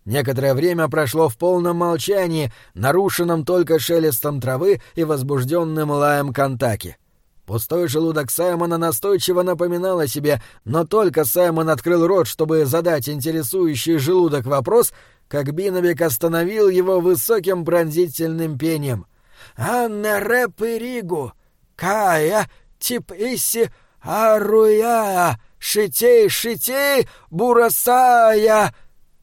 Некоторое время прошло в полном молчании, нарушенном только шелестом травы и возбужденным лаем Кантаки. Пустой желудок Саймона настойчиво напоминал о себе, но только Саймон открыл рот, чтобы задать интересующий желудок вопрос, как Биннебек остановил его высоким пронзительным пением. «Анне перигу, кая, тип-исси, аруя, шитей, бурасая,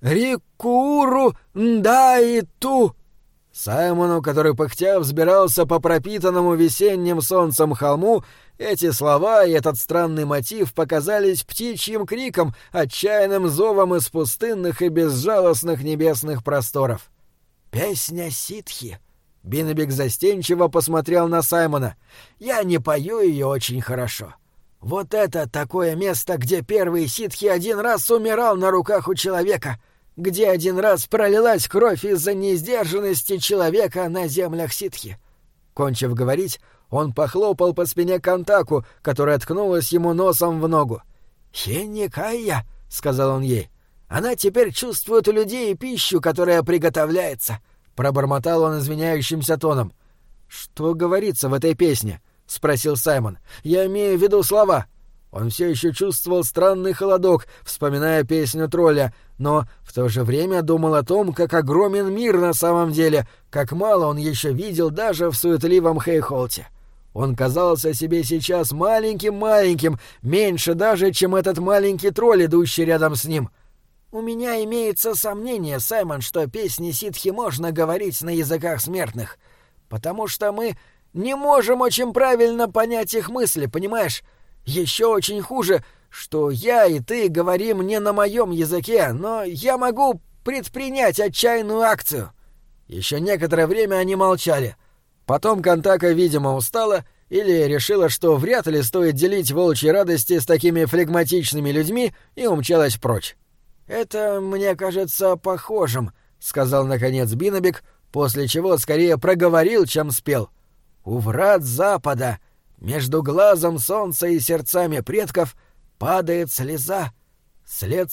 рикуру, ндаиту». Саймону, который пыхтя взбирался по пропитанному весенним солнцем холму, эти слова и этот странный мотив показались птичьим криком, отчаянным зовом из пустынных и безжалостных небесных просторов. «Песня ситхи!» Биннебек застенчиво посмотрел на Саймона. «Я не пою ее очень хорошо. Вот это такое место, где первый ситхи один раз умирал на руках у человека, где один раз пролилась кровь из-за несдержанности человека на землях ситхи». Кончив говорить, он похлопал по спине Кантаку, которая ткнулась ему носом в ногу. «Хенникайя», — сказал он ей, — «она теперь чувствует у людей пищу, которая приготовляется», — пробормотал он извиняющимся тоном. «Что говорится в этой песне?» — спросил Саймон. «Я имею в виду слова». Он все еще чувствовал странный холодок, вспоминая песню тролля, но в то же время думал о том, как огромен мир на самом деле, как мало он еще видел даже в суетливом Хейхолте. Он казался себе сейчас маленьким-маленьким, меньше даже, чем этот маленький тролль, идущий рядом с ним. «У меня имеется сомнение, Саймон, что песни ситхи можно говорить на языках смертных, потому что мы не можем очень правильно понять их мысли, понимаешь? Еще очень хуже, что я и ты говорим не на моем языке, но я могу предпринять отчаянную акцию». Еще некоторое время они молчали. Потом Кантака, видимо, устала или решила, что вряд ли стоит делить волчьи радости с такими флегматичными людьми, и умчалась прочь. «Это мне кажется похожим», — сказал наконец Биннебек, после чего скорее проговорил, чем спел. «У врат запада, между глазом солнца и сердцами предков, падает слеза, след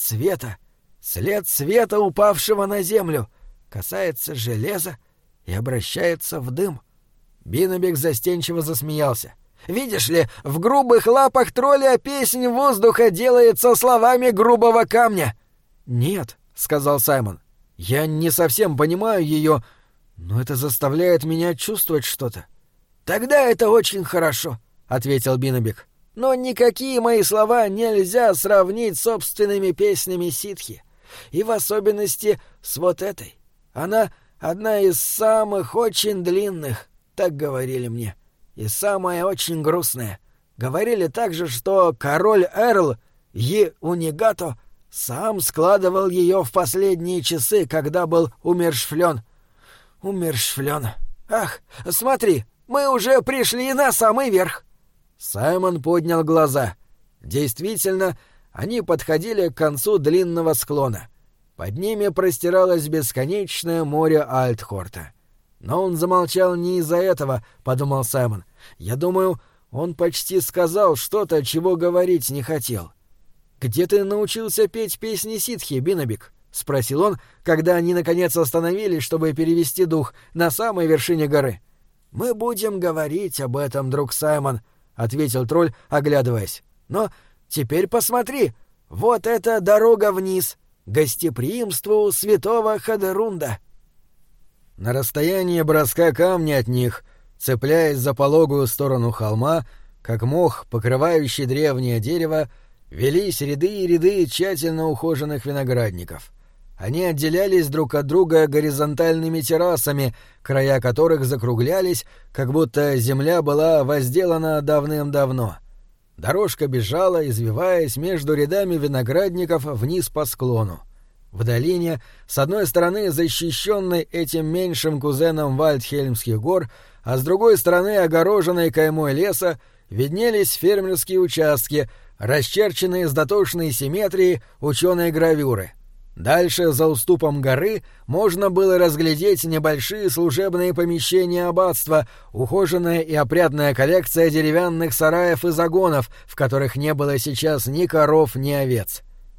света, упавшего на землю, касается железа и обращается в дым». Биннебек застенчиво засмеялся. «Видишь ли, в грубых лапах тролля песнь воздуха делается словами грубого камня». «Нет», — сказал Саймон, — «я не совсем понимаю ее, но это заставляет меня чувствовать что-то». «Тогда это очень хорошо», — ответил Биннебек. «Но никакие мои слова нельзя сравнить с собственными песнями ситхи, и в особенности с вот этой. Она одна из самых очень длинных, так говорили мне, и самая очень грустная. Говорили также, что король Эрл Унигато сам складывал ее в последние часы, когда был умерщвлен. Ах, смотри, мы уже пришли на самый верх». Саймон поднял глаза. Действительно, они подходили к концу длинного склона. Под ними простиралось бесконечное море Альтхорта. Но он замолчал не из-за этого, — подумал Саймон. Я думаю, он почти сказал что-то, чего говорить не хотел. «Где ты научился петь песни ситхи, Биннебек?» — спросил он, когда они наконец остановились, чтобы перевести дух на самой вершине горы. «Мы будем говорить об этом, друг Саймон», — ответил тролль, оглядываясь. «Но теперь посмотри, вот это дорога вниз, гостеприимству святого Хадерунда». На расстоянии броска камня от них, цепляясь за пологую сторону холма, как мох, покрывающий древнее дерево, велись ряды и ряды тщательно ухоженных виноградников. Они отделялись друг от друга горизонтальными террасами, края которых закруглялись, как будто земля была возделана давным-давно. Дорожка бежала, извиваясь между рядами виноградников вниз по склону. В долине, с одной стороны защищенной этим меньшим кузеном Вальдхельмских гор, а с другой стороны огороженной каймой леса, виднелись фермерские участки, расчерченные с дотошной симметрией ученой гравюры. Дальше, за уступом горы, можно было разглядеть небольшие служебные помещения аббатства, ухоженная и опрятная коллекция деревянных сараев и загонов, в которых не было сейчас ни коров, ни овец.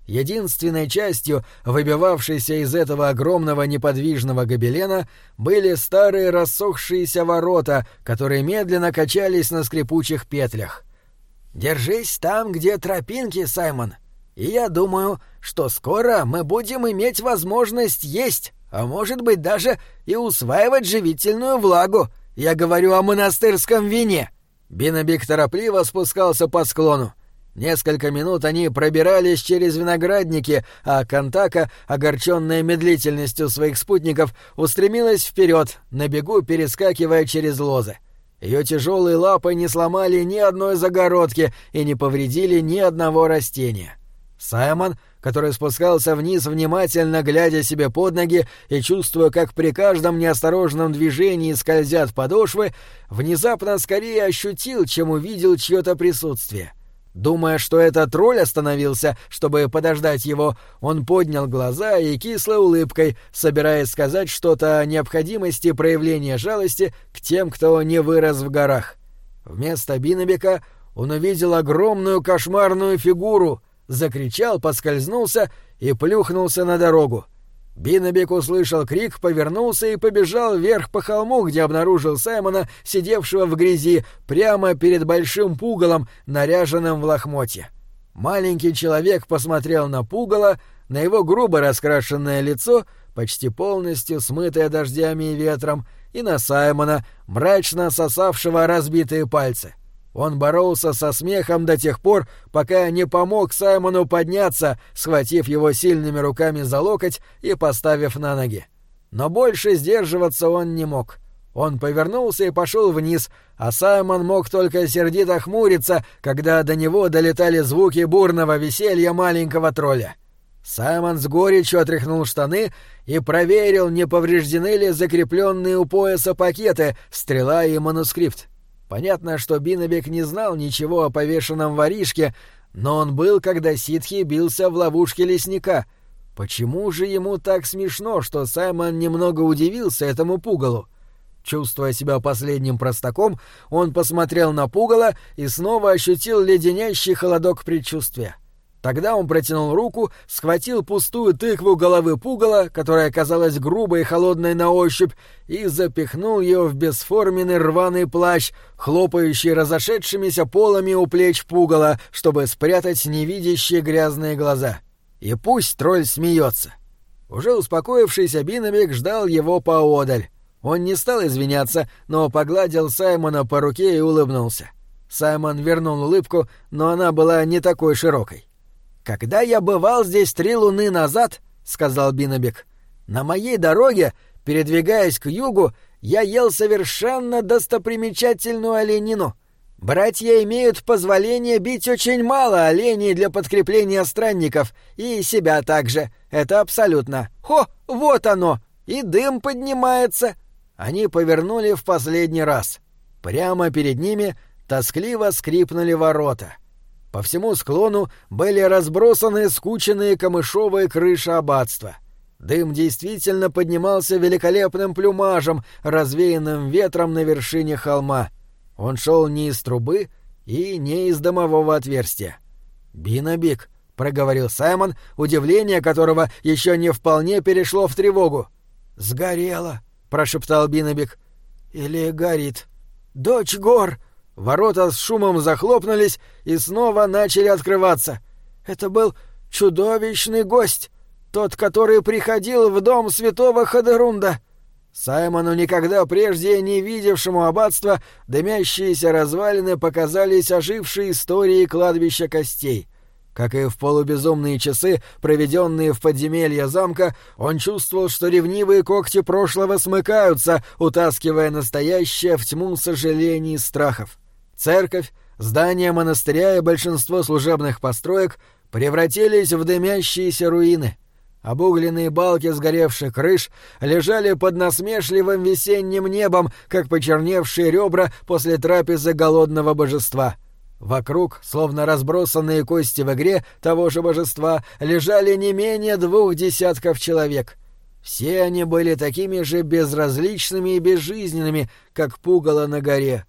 Единственной частью, выбивавшейся из этого огромного неподвижного гобелена, были старые рассохшиеся ворота, которые медленно качались на скрипучих петлях. «Держись там, где тропинки, Саймон, и я думаю, что скоро мы будем иметь возможность есть, а может быть даже и усваивать живительную влагу. Я говорю о монастырском вине». Биннебик торопливо спускался по склону. Несколько минут они пробирались через виноградники, а Кантака, огорченная медлительностью своих спутников, устремилась вперед, на бегу перескакивая через лозы. Ее тяжелые лапы не сломали ни одной загородки и не повредили ни одного растения. Саймон, который спускался вниз, внимательно глядя себе под ноги и чувствуя, как при каждом неосторожном движении скользят подошвы, внезапно скорее ощутил, чем увидел чье-то присутствие. Думая, что это тролль остановился, чтобы подождать его, он поднял глаза и кислой улыбкой, собираясь сказать что-то о необходимости проявления жалости к тем, кто не вырос в горах. Вместо Биннебика он увидел огромную кошмарную фигуру, закричал, поскользнулся и плюхнулся на дорогу. Биннебик услышал крик, повернулся и побежал вверх по холму, где обнаружил Саймона, сидевшего в грязи, прямо перед большим пугалом, наряженным в лохмотья. Маленький человек посмотрел на пугало, на его грубо раскрашенное лицо, почти полностью смытое дождями и ветром, и на Саймона, мрачно сосавшего разбитые пальцы. Он боролся со смехом до тех пор, пока не помог Саймону подняться, схватив его сильными руками за локоть и поставив на ноги. Но больше сдерживаться он не мог. Он повернулся и пошел вниз, а Саймон мог только сердито хмуриться, когда до него долетали звуки бурного веселья маленького тролля. Саймон с горечью отряхнул штаны и проверил, не повреждены ли закрепленные у пояса пакеты, стрела и манускрипт. Понятно, что Биннебик не знал ничего о повешенном воришке, но он был, когда ситхи бился в ловушке лесника. Почему же ему так смешно, что Саймон немного удивился этому пугалу? Чувствуя себя последним простаком, он посмотрел на пугало и снова ощутил леденящий холодок предчувствия. Тогда он протянул руку, схватил пустую тыкву головы пугала, которая оказалась грубой и холодной на ощупь, и запихнул ее в бесформенный рваный плащ, хлопающий разошедшимися полами у плеч пугала, чтобы спрятать невидящие грязные глаза. И пусть тролль смеется. Уже успокоившийся Биннебик ждал его поодаль. Он не стал извиняться, но погладил Саймона по руке и улыбнулся. Саймон вернул улыбку, но она была не такой широкой. «Когда я бывал здесь 3 луны назад, — сказал Биннебик, — на моей дороге, передвигаясь к югу, я ел совершенно достопримечательную оленину. Братья имеют позволение бить очень мало оленей для подкрепления странников, и себя также. Это абсолютно. Хо, вот оно! И дым поднимается!» Они повернули в последний раз. Прямо перед ними тоскливо скрипнули ворота. По всему склону были разбросаны скученные камышовые крыши аббатства. Дым действительно поднимался великолепным плюмажем, развеянным ветром на вершине холма. Он шел не из трубы и не из дымового отверстия. «Биннебик», — проговорил Саймон, удивление которого еще не вполне перешло в тревогу. «Сгорело», — прошептал Биннебик. «Или горит. Дочь гор!» Ворота с шумом захлопнулись и снова начали открываться. Это был чудовищный гость, тот, который приходил в дом святого Ходерунда. Саймону, никогда прежде не видевшему аббатства, дымящиеся развалины показались ожившей историей кладбища костей. Как и в полубезумные часы, проведенные в подземелье замка, он чувствовал, что ревнивые когти прошлого смыкаются, утаскивая настоящее в тьму сожалений и страхов. Церковь, здание монастыря и большинство служебных построек превратились в дымящиеся руины. Обугленные балки сгоревших крыш лежали под насмешливым весенним небом, как почерневшие ребра после трапезы голодного божества. Вокруг, словно разбросанные кости в игре того же божества, лежали не менее 2 десятков человек. Все они были такими же безразличными и безжизненными, как пугало на горе.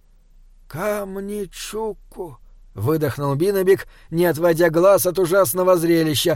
«Камничуку!» — выдохнул Биннебик, не отводя глаз от ужасного зрелища,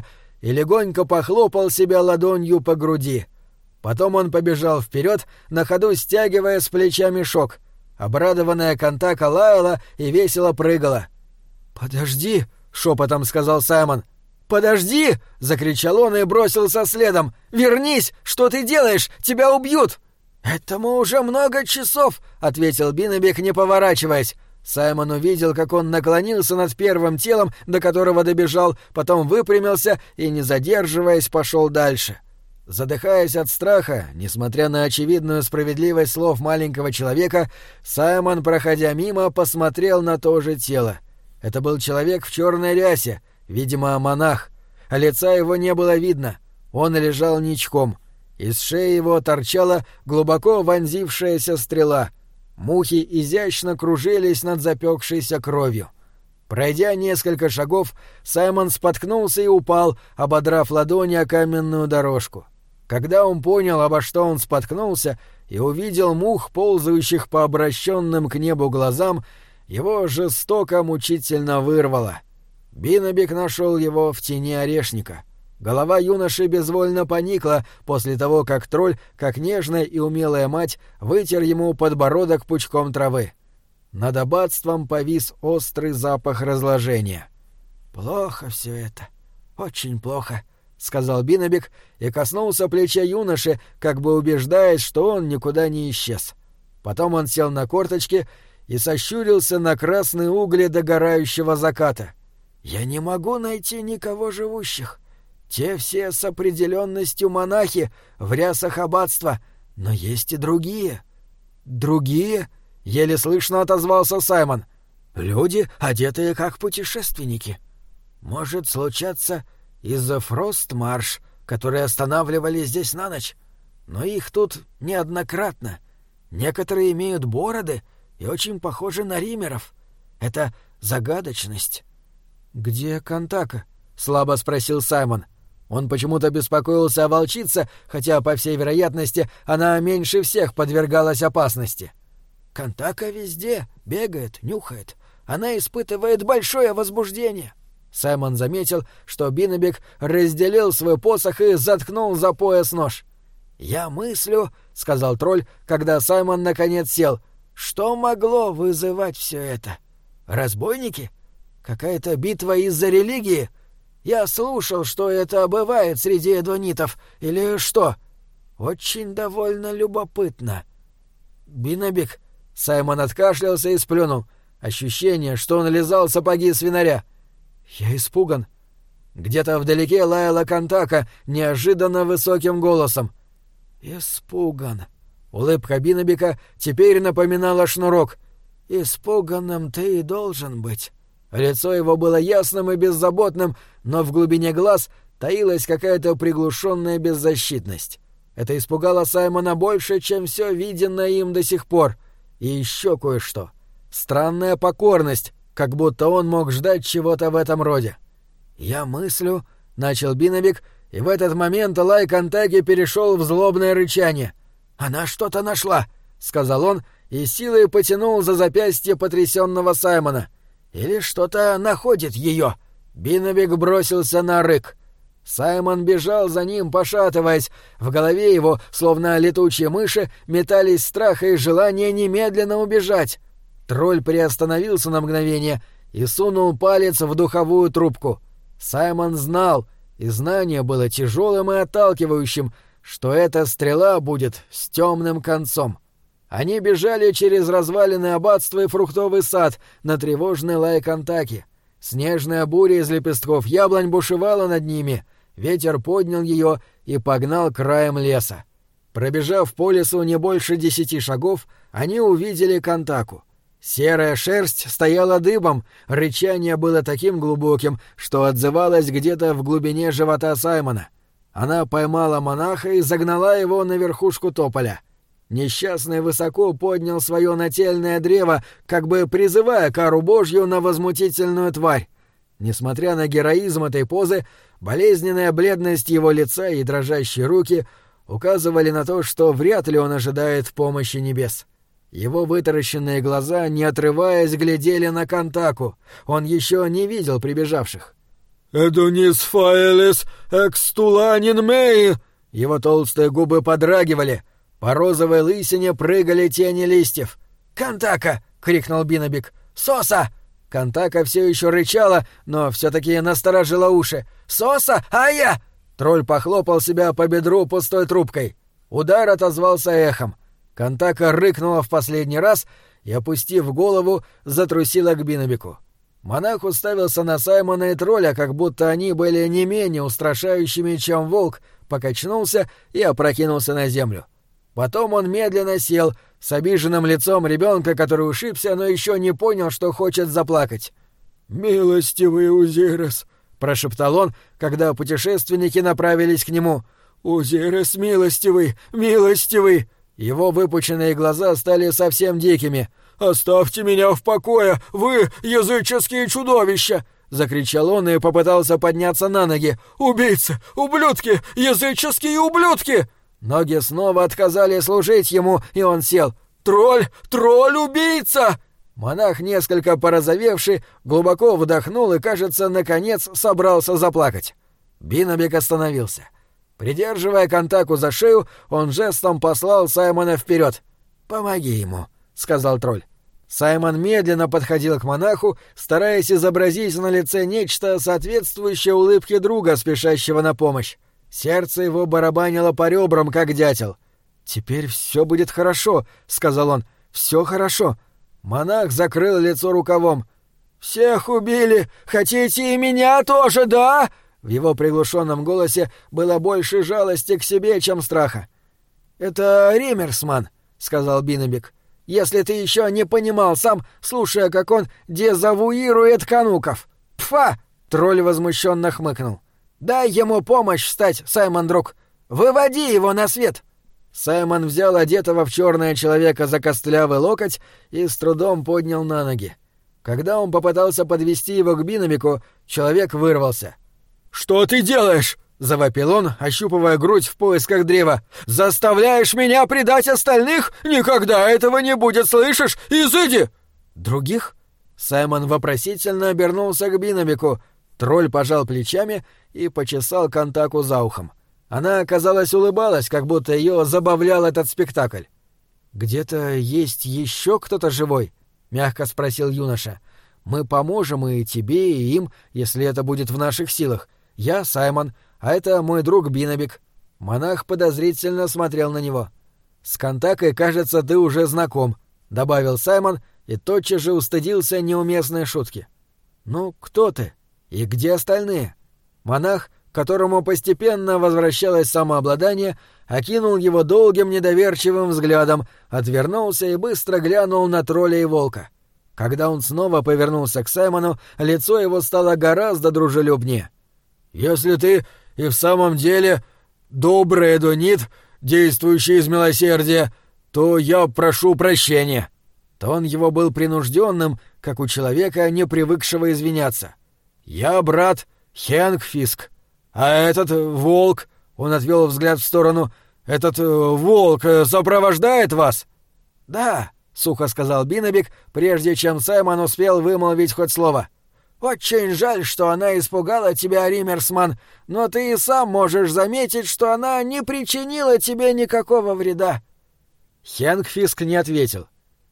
и легонько похлопал себя ладонью по груди. Потом он побежал вперед, на ходу стягивая с плеча мешок. Обрадованная Кантака лаяла и весело прыгала. «Подожди!» — шепотом сказал Саймон. «Подожди!» — закричал он и бросился следом. «Вернись! Что ты делаешь? Тебя убьют!» «Этому уже много часов!» — ответил Биннебек, не поворачиваясь. Саймон увидел, как он наклонился над первым телом, до которого добежал, потом выпрямился и, не задерживаясь, пошел дальше. Задыхаясь от страха, несмотря на очевидную справедливость слов маленького человека, Саймон, проходя мимо, посмотрел на то же тело. Это был человек в черной рясе, видимо, монах, а лица его не было видно. Он лежал ничком. Из шеи его торчала глубоко вонзившаяся стрела. Мухи изящно кружились над запекшейся кровью. Пройдя несколько шагов, Саймон споткнулся и упал, ободрав ладони о каменную дорожку. Когда он понял, обо что он споткнулся, и увидел мух, ползающих по обращенным к небу глазам, его жестоко мучительно вырвало. Биннебек нашел его в тени орешника. Голова юноши безвольно поникла после того, как тролль, как нежная и умелая мать, вытер ему подбородок пучком травы. Над аббатством повис острый запах разложения. «Плохо все это, очень плохо», — сказал Биннебек и коснулся плеча юноши, как бы убеждаясь, что он никуда не исчез. Потом он сел на корточки и сощурился на красные угли догорающего заката. «Я не могу найти никого живущих. Те все с определенностью монахи в рясах аббатства, но есть и другие». «Другие?» — еле слышно отозвался Саймон. «Люди, одетые как путешественники. Может случаться из-за Фростмарш, которые останавливались здесь на ночь. Но их тут неоднократно. Некоторые имеют бороды и очень похожи на римеров. Это загадочность». «Где Кантака?» — слабо спросил Саймон. Он почему-то беспокоился о волчице, хотя, по всей вероятности, она меньше всех подвергалась опасности. «Кантака везде, бегает, нюхает. Она испытывает большое возбуждение». Саймон заметил, что Биннебек разделил свой посох и заткнул за пояс нож. «Я мыслю», — сказал тролль, когда Саймон наконец сел, — «что могло вызывать все это? Разбойники? Какая-то битва из-за религии? Я слушал, что это бывает среди эдонитов, или что? Очень довольно любопытно». «Биннебек», — Саймон откашлялся и сплюнул. Ощущение, что он лизал сапоги свинаря. «Я испуган». Где-то вдалеке лаяла Кантака неожиданно высоким голосом. «Испуган». Улыбка Биннебека теперь напоминала шнурок. «Испуганным ты и должен быть». Лицо его было ясным и беззаботным, но в глубине глаз таилась какая-то приглушенная беззащитность. Это испугало Саймона больше, чем все виденное им до сих пор. И еще кое-что. Странная покорность, как будто он мог ждать чего-то в этом роде. «Я мыслю», — начал Биннебек, и в этот момент лай Кантаки перешел в злобное рычание. «Она что-то нашла», — сказал он, и силой потянул за запястье потрясенного Саймона. «Или что-то находит ее». Биннебек бросился на рык. Саймон бежал за ним, пошатываясь. В голове его, словно летучие мыши, метались страх и желание немедленно убежать. Тролль приостановился на мгновение и сунул палец в духовую трубку. Саймон знал, и знание было тяжелым и отталкивающим, что эта стрела будет с темным концом. Они бежали через развалины аббатства и фруктовый сад на тревожный лай Кантаки. Снежная буря из лепестков яблонь бушевала над ними. Ветер поднял ее и погнал краем леса. Пробежав по лесу не больше 10 шагов, они увидели Кантаку. Серая шерсть стояла дыбом, рычание было таким глубоким, что отзывалось где-то в глубине живота Саймона. Она поймала монаха и загнала его на верхушку тополя. Несчастный высоко поднял свое нательное древо, как бы призывая кару Божью на возмутительную тварь. Несмотря на героизм этой позы, болезненная бледность его лица и дрожащие руки указывали на то, что вряд ли он ожидает помощи небес. Его вытаращенные глаза, не отрываясь, глядели на Кантаку. Он еще не видел прибежавших. «Эдунис фаэлис экстуланин мэй!» Его толстые губы подрагивали. По розовой лысине прыгали тени листьев. «Кантака!» — крикнул Бинобик. «Соса!» Кантака все еще рычала, но все-таки насторожила уши. «Соса! Ая!» Тролль похлопал себя по бедру пустой трубкой. Удар отозвался эхом. Кантака рыкнула в последний раз и, опустив голову, затрусила к Бинобику. Монах уставился на Саймона и тролля, как будто они были не менее устрашающими, чем волк, покачнулся и опрокинулся на землю. Потом он медленно сел, с обиженным лицом ребенка, который ушибся, но еще не понял, что хочет заплакать. «Милостивый Узирес», — прошептал он, когда путешественники направились к нему. «Узирес, милостивый, милостивый!» Его выпученные глаза стали совсем дикими. «Оставьте меня в покое, вы, языческие чудовища!» — закричал он и попытался подняться на ноги. «Убийцы! Ублюдки! Языческие ублюдки!» Ноги снова отказали служить ему, и он сел. «Тролль! Тролль-убийца!» Монах, несколько порозовевший, глубоко вдохнул и, кажется, наконец собрался заплакать. Бинобик остановился. Придерживая Кантаку за шею, он жестом послал Саймона вперед. «Помоги ему», — сказал тролль. Саймон медленно подходил к монаху, стараясь изобразить на лице нечто, соответствующее улыбке друга, спешащего на помощь. Сердце его барабанило по ребрам, как дятел. «Теперь все будет хорошо», — сказал он. «Все хорошо». Монах закрыл лицо рукавом. «Всех убили! Хотите и меня тоже, да?» В его приглушенном голосе было больше жалости к себе, чем страха. «Это Риммерсман», — сказал Бинобик. «Если ты еще не понимал сам, слушая, как он дезавуирует кануков». «Пфа!» — тролль возмущенно хмыкнул. «Дай ему помощь встать, Саймон, друг! Выводи его на свет!» Саймон взял одетого в черное человека за костлявый локоть и с трудом поднял на ноги. Когда он попытался подвести его к Бинобику, человек вырвался. «Что ты делаешь?» — завопил он, ощупывая грудь в поисках древа. «Заставляешь меня предать остальных? Никогда этого не будет, слышишь? Изыди!» «Других?» Саймон вопросительно обернулся к Бинобику. Тролль пожал плечами и почесал Кантаку за ухом. Она, казалось, улыбалась, как будто ее забавлял этот спектакль. «Где-то есть еще кто-то живой?» — мягко спросил юноша. «Мы поможем и тебе, и им, если это будет в наших силах. Я Саймон, а это мой друг Бинобик». Монах подозрительно смотрел на него. «С Кантакой, кажется, ты уже знаком», — добавил Саймон и тотчас же устыдился неуместной шутки. «Ну, кто ты? И где остальные?» Монах, которому постепенно возвращалось самообладание, окинул его долгим недоверчивым взглядом, отвернулся и быстро глянул на тролля и волка. Когда он снова повернулся к Саймону, лицо его стало гораздо дружелюбнее. «Если ты и в самом деле добрый эдонит, действующий из милосердия, то я прошу прощения». Тон его был принужденным, как у человека, не привыкшего извиняться. «Я брат Хенгфиск, а этот волк...» — он отвел взгляд в сторону. «Этот волк сопровождает вас?» «Да», — сухо сказал Бинобик, прежде чем Саймон успел вымолвить хоть слово. «Очень жаль, что она испугала тебя, Риммерсман, но ты и сам можешь заметить, что она не причинила тебе никакого вреда». Хенгфиск не ответил.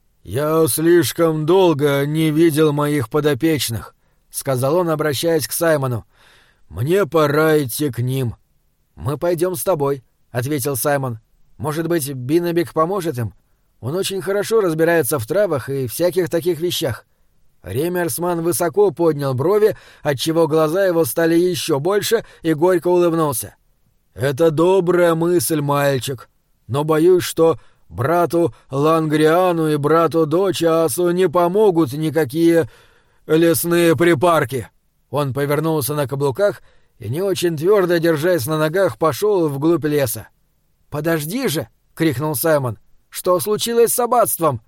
«Я слишком долго не видел моих подопечных», — сказал он, обращаясь к Саймону. «Мне пора идти к ним». «Мы пойдем с тобой», — ответил Саймон. «Может быть, Бинобик поможет им? Он очень хорошо разбирается в травах и всяких таких вещах». Риммерсман высоко поднял брови, отчего глаза его стали еще больше, и горько улыбнулся. «Это добрая мысль, мальчик, но боюсь, что брату Лангриану и брату Дочиасу не помогут никакие лесные припарки». Он повернулся на каблуках и, не очень твердо держась на ногах, пошел вглубь леса. «Подожди же!» — крикнул Саймон. «Что случилось с аббатством?»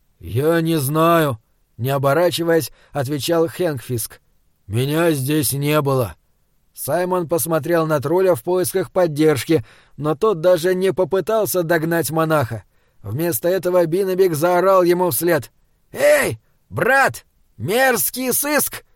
«Я не знаю», — не оборачиваясь, отвечал Хенгфиск. «Меня здесь не было». Саймон посмотрел на тролля в поисках поддержки, но тот даже не попытался догнать монаха. Вместо этого Бинобик заорал ему вслед. «Эй, брат! Мерзкий сыск!»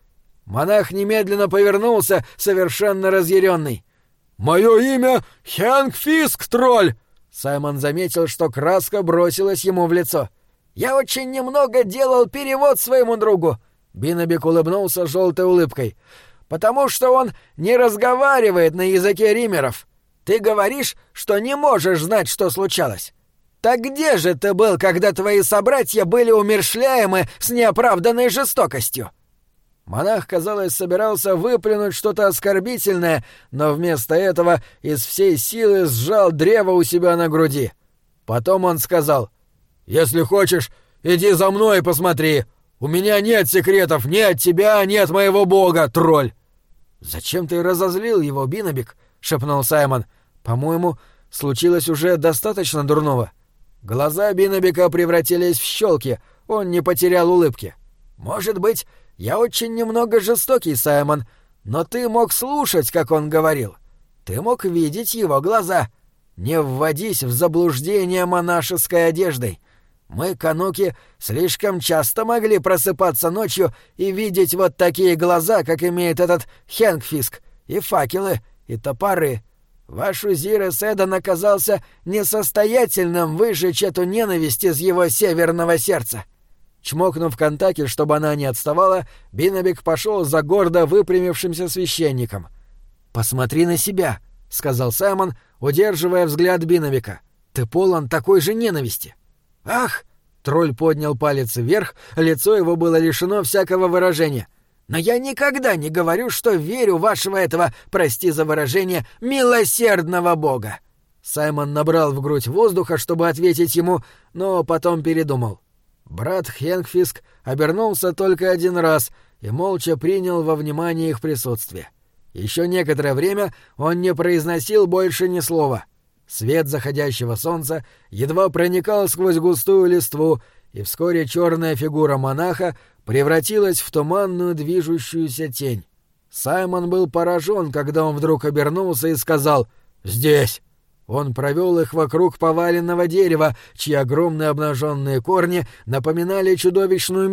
Монах немедленно повернулся, совершенно разъяренный. «Мое имя Хэнк Фиск, тролль!» Саймон заметил, что краска бросилась ему в лицо. «Я очень немного делал перевод своему другу!» Биннебик улыбнулся желтой улыбкой. «Потому что он не разговаривает на языке римеров. Ты говоришь, что не можешь знать, что случалось. Так где же ты был, когда твои собратья были умерщвляемы с неоправданной жестокостью?» Монах, казалось, собирался выплюнуть что-то оскорбительное, но вместо этого из всей силы сжал древо у себя на груди. Потом он сказал: «Если хочешь, иди за мной и посмотри. У меня нет секретов ни от тебя, ни от моего бога, тролль!» «Зачем ты разозлил его, Биннебик?» — шепнул Саймон. «По-моему, случилось уже достаточно дурного». Глаза Биннебика превратились в щелки, он не потерял улыбки. «Может быть, я очень немного жестокий, Саймон, но ты мог слушать, как он говорил. Ты мог видеть его глаза. Не вводись в заблуждение монашеской одеждой. Мы, кануки, слишком часто могли просыпаться ночью и видеть вот такие глаза, как имеет этот Хэнк Фиск, и факелы, и топоры. Ваш Узир Эседан оказался несостоятельным выжечь эту ненависть из его северного сердца». Чмокнув Кантаки, чтобы она не отставала, Биннебик пошел за гордо выпрямившимся священником. «Посмотри на себя», — сказал Саймон, удерживая взгляд Биннебика. «Ты полон такой же ненависти». «Ах!» — тролль поднял палец вверх, лицо его было лишено всякого выражения. «Но я никогда не говорю, что верю вашего этого, прости за выражение, милосердного бога». Саймон набрал в грудь воздуха, чтобы ответить ему, но потом передумал. Брат Хэнк Фиск обернулся только один раз и молча принял во внимание их присутствие. Еще некоторое время он не произносил больше ни слова. Свет заходящего солнца едва проникал сквозь густую листву, и вскоре черная фигура монаха превратилась в туманную движущуюся тень. Саймон был поражен, когда он вдруг обернулся и сказал «Здесь!». Он провел их вокруг поваленного дерева, чьи огромные обнаженные корни напоминали чудовищную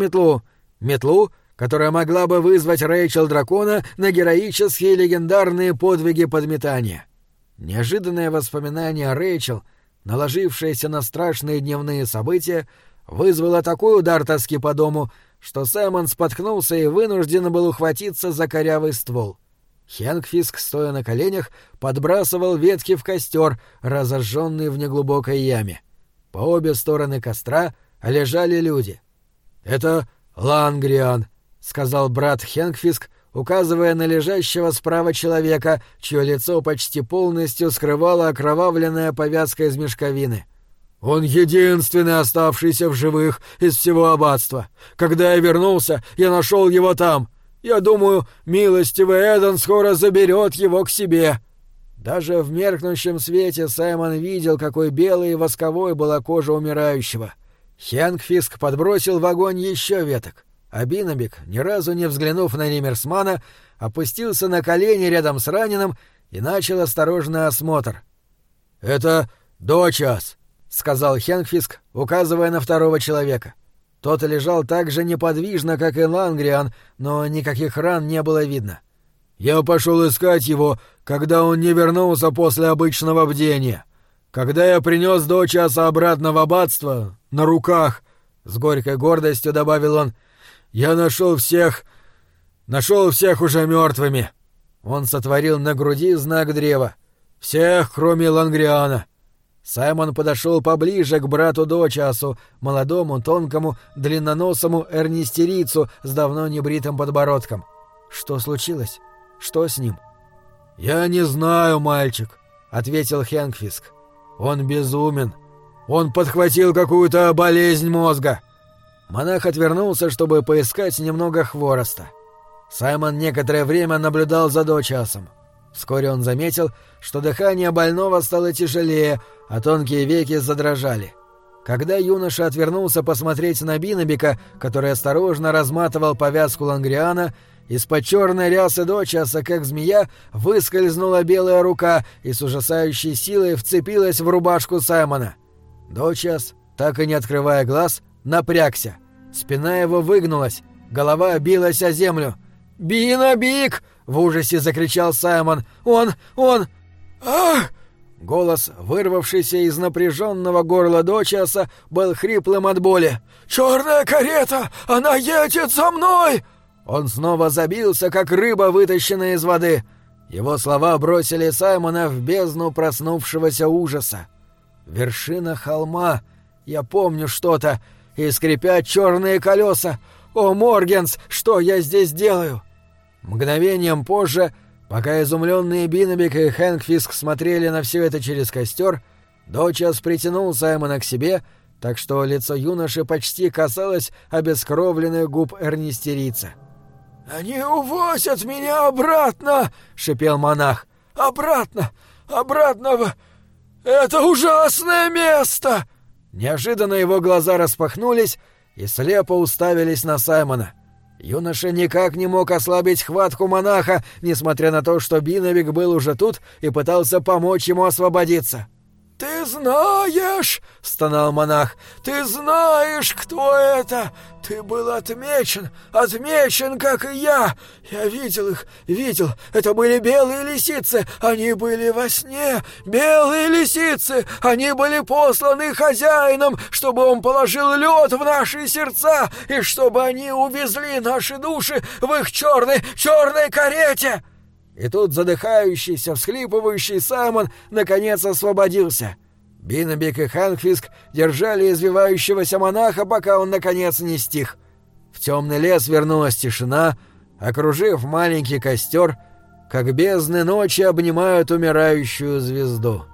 метлу, которая могла бы вызвать Рэйчел Дракона на героические легендарные подвиги подметания. Неожиданное воспоминание о Рэйчел, наложившееся на страшные дневные события, вызвало такой удар тоски по дому, что Саймон споткнулся и вынужден был ухватиться за корявый ствол. Хэнк Фиск, стоя на коленях, подбрасывал ветки в костер, разожженный в неглубокой яме. По обе стороны костра лежали люди. «Это Лангриан», — сказал брат Хэнк Фиск, указывая на лежащего справа человека, чье лицо почти полностью скрывала окровавленная повязка из мешковины. «Он единственный оставшийся в живых из всего аббатства. Когда я вернулся, я нашел его там. Я думаю, милостивый Эден скоро заберет его к себе». Даже в меркнущем свете Саймон видел, какой белой и восковой была кожа умирающего. Хэнк Фиск подбросил в огонь еще веток, а Биннебик, ни разу не взглянув на Нимерсмана, опустился на колени рядом с раненым и начал осторожный осмотр. «Это Дочас», — сказал Хэнк Фиск, указывая на второго человека. Тот лежал так же неподвижно, как и Лангриан, но никаких ран не было видно. «Я пошел искать его, когда он не вернулся после обычного бдения. Когда я принес Дочаса обратно в аббатство, на руках, — с горькой гордостью добавил он, — я нашел всех уже мертвыми». Он сотворил на груди знак древа. «Всех, кроме Лангриана». Саймон подошел поближе к брату Дочасу, молодому, тонкому, длинноносому эрнистерийцу с давно небритым подбородком. «Что случилось? Что с ним?» «Я не знаю, мальчик», — ответил Хэнк Фиск. «Он безумен. Он подхватил какую-то болезнь мозга». Монах отвернулся, чтобы поискать немного хвороста. Саймон некоторое время наблюдал за Дочасом. Вскоре он заметил, что дыхание больного стало тяжелее, а тонкие веки задрожали. Когда юноша отвернулся посмотреть на Биннебика, который осторожно разматывал повязку Лангриана, из-под черной рясы Дочаса, как змея, выскользнула белая рука и с ужасающей силой вцепилась в рубашку Саймона. Дочас, так и не открывая глаз, напрягся. Спина его выгнулась, голова билась о землю. «Бинобик!» — в ужасе закричал Саймон. «Он! Ах!» Голос, вырвавшийся из напряженного горла Дочиаса, был хриплым от боли. «Черная карета! Она едет за мной!» Он снова забился, как рыба, вытащенная из воды. Его слова бросили Саймона в бездну проснувшегося ужаса. Вершина холма. Я помню что-то. И скрипят черные колеса. О, Моргенс, что я здесь делаю? Мгновением позже, пока изумленные Бинобик и Хэнкфиск смотрели на все это через костер, Дочиас притянул Саймона к себе, так что лицо юноши почти касалось обескровленных губ эрнистерийца. «Они увозят меня обратно!» — шипел монах. «Обратно! Обратно в... это ужасное место!» Неожиданно его глаза распахнулись и слепо уставились на Саймона. Юноша никак не мог ослабить хватку монаха, несмотря на то, что Бинобик был уже тут и пытался помочь ему освободиться. «Ты знаешь!» — стонал монах. «Ты знаешь, кто это! Ты был отмечен, как и я! Я видел их, видел! Это были белые лисицы! Они были во сне! Белые лисицы! Они были посланы хозяином, чтобы он положил лед в наши сердца и чтобы они увезли наши души в их черной карете!» И тут задыхающийся, всхлипывающий Саймон наконец освободился. Бинобик и Хэнкфиск держали извивающегося монаха, пока он наконец не стих. В темный лес вернулась тишина, окружив маленький костер, как бездны ночи обнимают умирающую звезду.